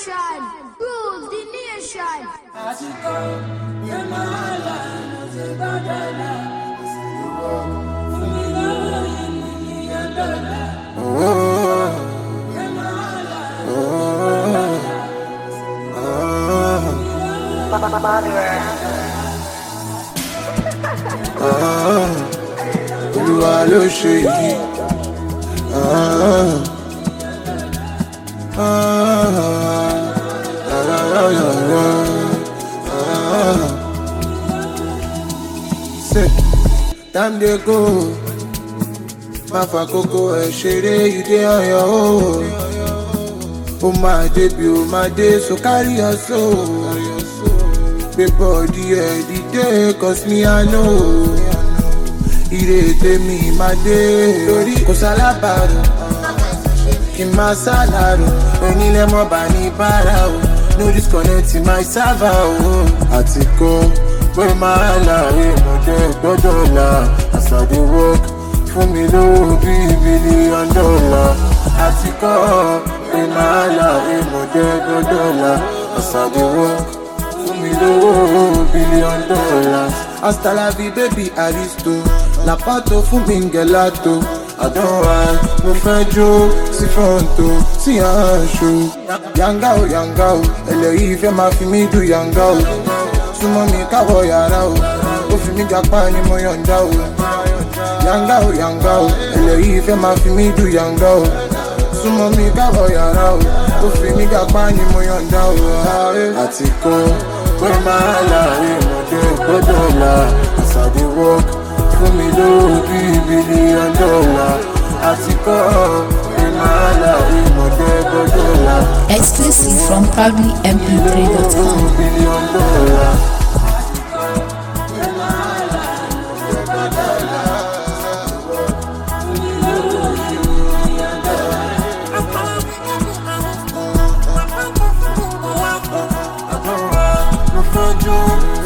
generation, rule the nation. Olúwa ló ṣe yìí. Time dey go, má fàkókò ẹ̀ ṣeré, you dey on your own. Ó máa débi ó máa dé, so carry your soul. Gbé bọ́ọ̀dì ẹ̀ dìde, cause me I know. Ire tèmi máa dé, lórí kò sálábàárò. Kí n máa sálárò, onílẹ̀ mọ́ bá ní bára o. No disconnect my server o. Àti kọ́ pé máa láre mọ̀jẹ́ gbọ́dọ̀ là. As I dey work, fún mi lówó bí $1 billion. Àti kọ́ pé máa láre mọ̀jẹ́ gbọ́dọ̀ là. As I dey work, fún mi lówó $1 billion. Hasta la vie baby aristo. Lapato fún mi gelato. Àdánwà mo fẹ́ jó sí fọ́ǹtò sí àṣù. Yanga o, ẹlẹ́yìí fẹ́ máa fi mí dù yanga o. Súnmọ́ mi káwọ̀ yàrá o, ó fi mí gapá ni mo yọ̀ǹda o. Yanga o, ẹlẹ́yìí fẹ́ máa fi mí dù yanga o. Súnmọ́ mi káwọ̀ yàrá o, ó fi mí gapá ni mo yọ̀ǹda o. Àti kọ́ pé máa láre mọ̀jẹ́ gbọ́dọ̀ là. As I dey work, fún mi lówó bí $1 billion. Àti kọ́ pé máa láre mọ̀jẹ́ gbọ́dọ̀ là. Exclusive from proudlymp3.com. $1 billion. Mo fẹ́ jó